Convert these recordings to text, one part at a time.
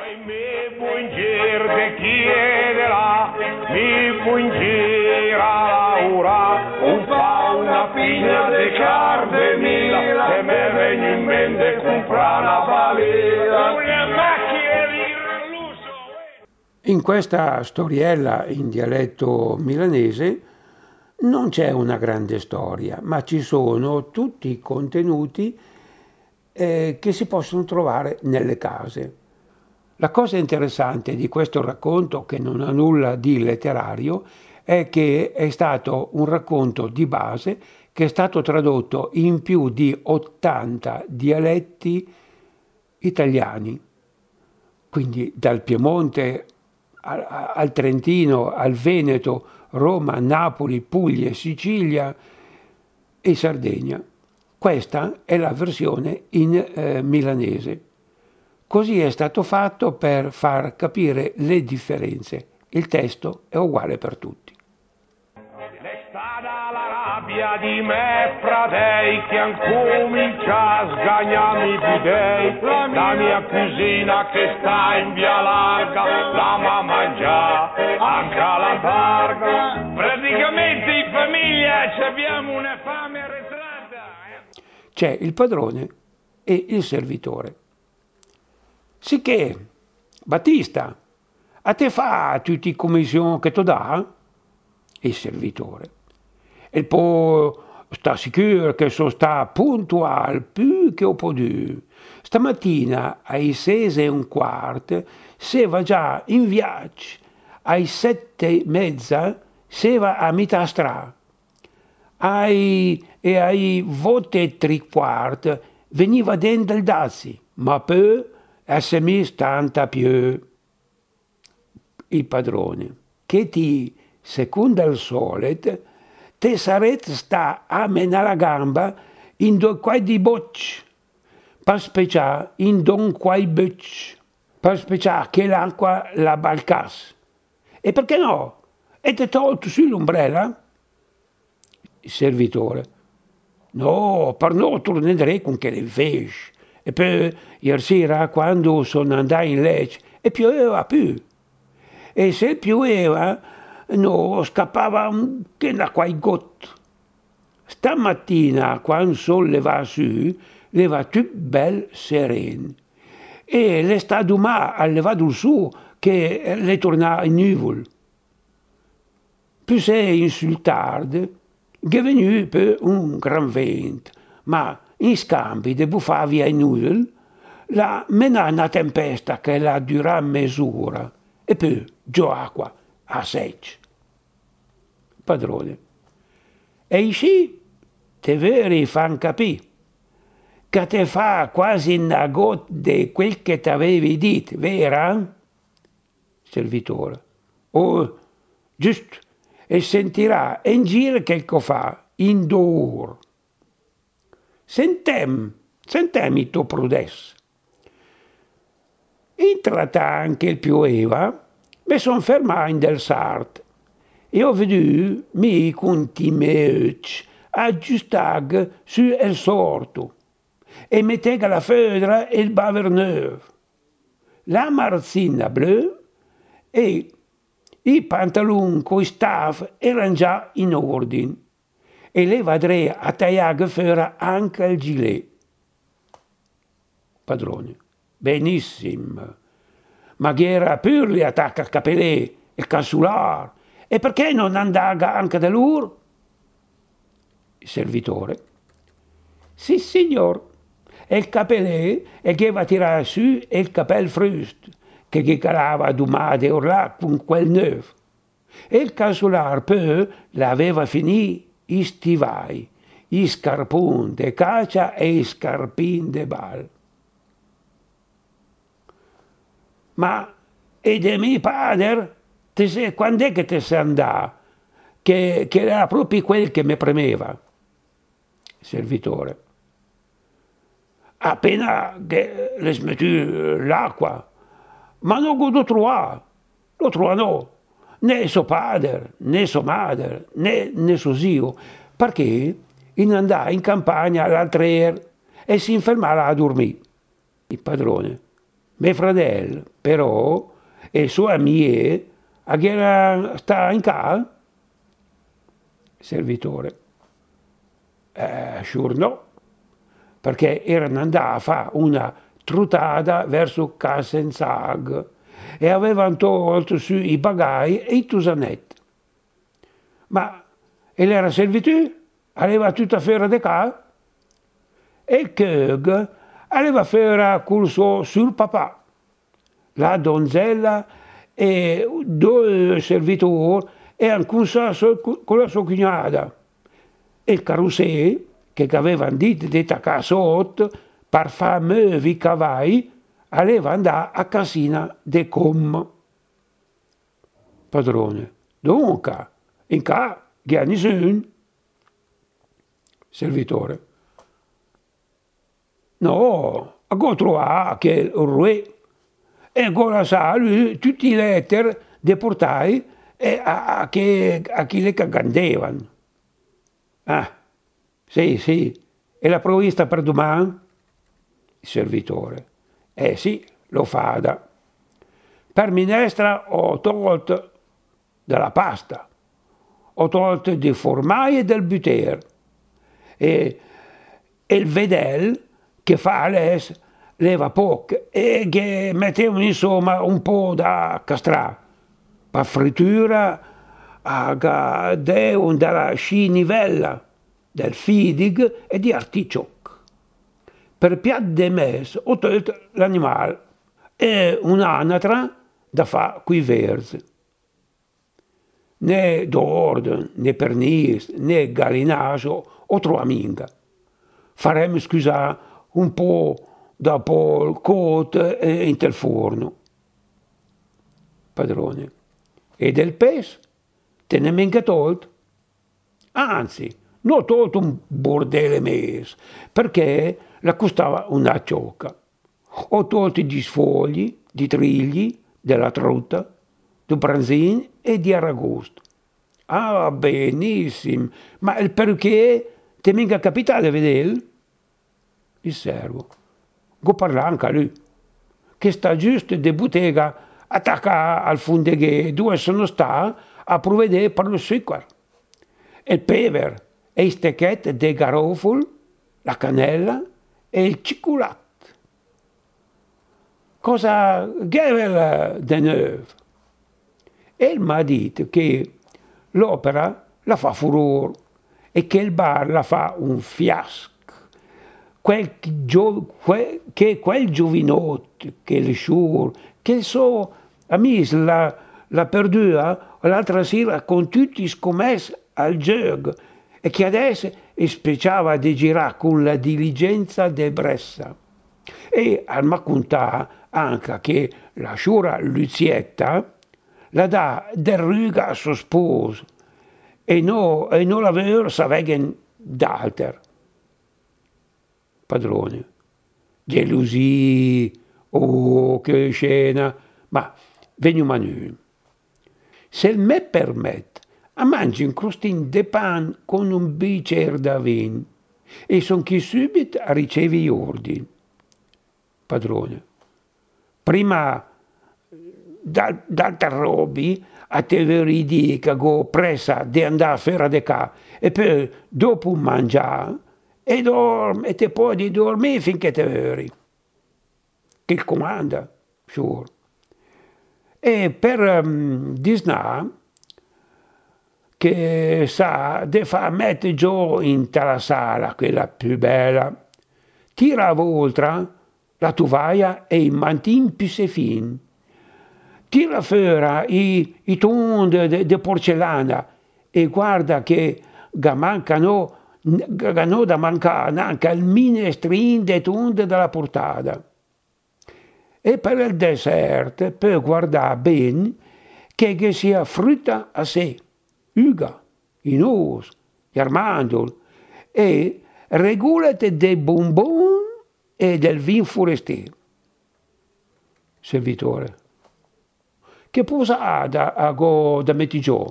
Mi buingir te chiederà, mi buingira Laura, un fa una figlia de carne mila, che me venga in mente comprare una valera. Una macchina di gran lusso. In questa storiella in dialetto milanese non c'è una grande storia, ma ci sono tutti i contenuti che si possono trovare nelle case. La cosa interessante di questo racconto, che non ha nulla di letterario, è che è stato un racconto di base che è stato tradotto in più di 80 dialetti italiani, quindi dal Piemonte al Trentino, al Veneto, Roma, Napoli, Puglia, Sicilia e Sardegna. Questa è la versione in milanese. Così è stato fatto per far capire le differenze. Il testo è uguale per tutti. È stata la rabbia di me, fratei, che comincia a sgagnarmi i pidei. La mia cugina che sta in via larga, la mamma già, anche alla targa. Praticamente in famiglia abbiamo una fame arretrata. C'è il padrone e il servitore. Sicché, Battista, a te fa tutti i commissioni che ti dà? Il servitore. E poi sta sicuro che sono sta puntuale più che ho potuto. Stamattina alle 6:15 si va già in viaggio, alle 7:30 si va a metà strada, ai 8:15 veniva dentro il dazi, ma poi è messo tanta più. Il padrone, che ti, secondo il solito, te sarete sta a mena la gamba in due quai di bocci, per speciare in don quai bocci, per speciare che l'acqua la balcasse. E perché no? E te tolto sull'ombrella? Il servitore. No, per non tornare con che le fece. E poi, ieri sera, quando sono andato in letto, e pioveva più. E se pioveva, no, scappava che da quai gotto. Stamattina, quando sono levato su, leva tutto bel sereno. E le sta domà a levato su che le torna in nuvole. Più sei insultato, che è venuto per un gran vento, ma in scambio di buffare via i nuvole, la mena una tempesta che la dura mezz'ora e poi giù acqua a secco. Padrone. E sì, te veri fan capire che te fa quasi una gota di quel che t'avevi detto, vera? Servitore. Oh, giusto, e sentirà in giro che fa, in dor. Sentemi tu prudes. Entrata anche il pioveva, mi son fermato in del Sart e ho veduto mi conti meut aggiustag su il sorto e mettega la fedra e il baverneuve, la marzina blu e i pantaloni coi staff erano già in ordine e le vadrei a tagliare fuori anche il gilet. Padrone. Benissimo. Ma chi era pur li attacca a capelè, il cancellar. E perché non andaga anche da loro? Il servitore. Sì, signor. E il capelè e che va a tirare su il capel frust, che gli calava domande orlà con quel neuf. E il cancellar poi l'aveva finì i stivai, i scarponi de caccia e i scarpini de bal. Ma e di mio padre? Quando è che te sei andato? Che era proprio quel che mi premeva. Servitore. Appena che le smetti l'acqua, ma non lo trova no, né suo padre, né sua madre, né suo zio, perché in andava in campagna all'altra era e si infermava a dormire. Il padrone. Mio fratello, però, e sua amiche, a chi era sta in casa? Servitore. Sure no, perché erano andati a fare una trutata verso Cassenzag e avevano tolto su i bagagli e i tusanetti. Ma e era servitù? Aveva tutta fiera di casa? E il Kög aveva fiera col suo sul papà. La donzella e due servitori erano con la sua cognata. E il carrossè, che aveva dito di attaccare sotto, per far muovere i cavalli, aveva andato a casina de Com. Padrone, dunque, in casa, che nessuno? Servitore, no, a trovare che il re e con sa lui tutti i letteri deportai e a chi le cagandevano. Ah, sì, sì, e la provvista per domani? Il servitore, eh sì, lo fada. Per minestra ho tolto della pasta, ho tolto dei formai e del butter e, e il vedel che fa adesso leva poco e che mettevano insomma un po' da castrà per frittura a della scinivella del fidig e di artichoke per piatto di mese ho tolto l'animale e un'anatra da fa qui verzi né d'ordine né pernis né gallinaggio o trovaminga faremo scusa un po' dopo il cote in tel forno. Padrone. E del pesce? Te ne mica tolto? Anzi, ne ho tolto un bordello mese, perché la costava una ciocca. Ho tolto gli sfogli, di trigli, della trutta, di branzini e di aragosto. Ah, benissimo, ma il perché ti è mica capitato di vedere? Il servo. Go parla anche a lui, che sta giusto di bottega attacca al fondeghe dove sono sta a provvedere per lo succo. E il pever, e i stecchetti di garofol, la cannella e il cicolato. Cosa che de nuovo? E il mi ha detto che l'opera la fa furore e che il bar la fa un fiasco. Che quel giovinotto, che il sciur, che so, amici, la perdua l'altra sera con tutti i scommessi al gioco e che adesso spiacciava di girare con la diligenza di Bressa. E al raccontare anche che la sciura Luzietta la dà del ruga a suo sposo e non la ver saveggen d'alter. Padrone. Gelosie, oh che scena, ma veniamo a noi. Se il me permette, a mangi un crostin de pan con un bicchiere da vin e son chi subito a ricevi gli ordini. Padrone. Prima d'altre robi a te veridi che go pressa di andare a fare de ca e poi dopo mangiare e te puoi dormire finché te veri. Che il comanda, sure. E per disnà che sa de fa mettere giù in la sala, quella più bella, tira a volta la tovaglia e i mantin più se fin, tira fuori i tondi di porcellana e guarda che mancano da mancare anche il minestrin de tondi della portata. E per il dessert per guardare bene che sia frutta a sé, uga, i nus, gli armandoli e regolate dei bonbon e del vin forestiero. Servitore. Che posada a go da mettigiò?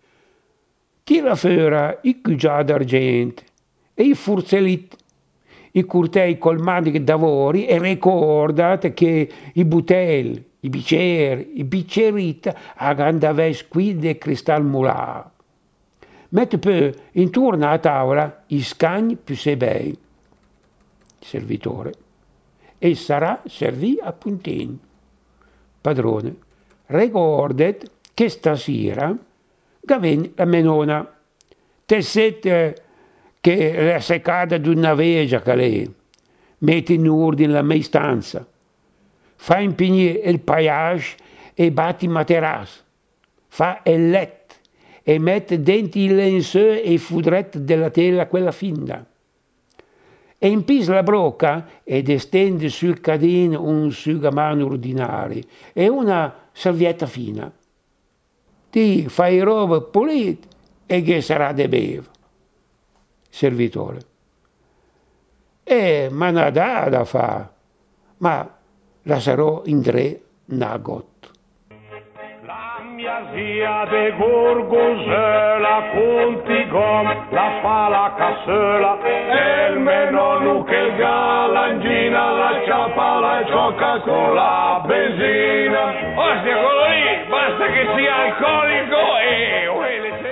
Tira fuori i cugià d'argento e i furzellit i curtei col maniche d'avori e ricordate che i butelli, i bicchieri, i biccherita agandaves qui de cristal mular. Mette poi intorno alla tavola i scagni più sei servitore, e sarà servì a puntini. Padrone, ricordet che stasera gaven la menona, te siete che la seccata di una veggia che lei, metti in ordine la mia stanza, fa impignare il paillage e batti materasso, fa il letto e mette dentro il lenzuolo e i fudretti della tela quella finta. E impisa la brocca ed estende sul cadino un asciugamano ordinario e una salvietta fina. Ti fai roba pulita e che sarà da bere. Servitore. Ma non da fa, ma la sarò in tre nagot. La mia zia de Gorgonzola contigom la fa la cassola e il menonu che il galangina la ciappa la gioca con la benzina. Ostia, quello lì basta che sia alcolico e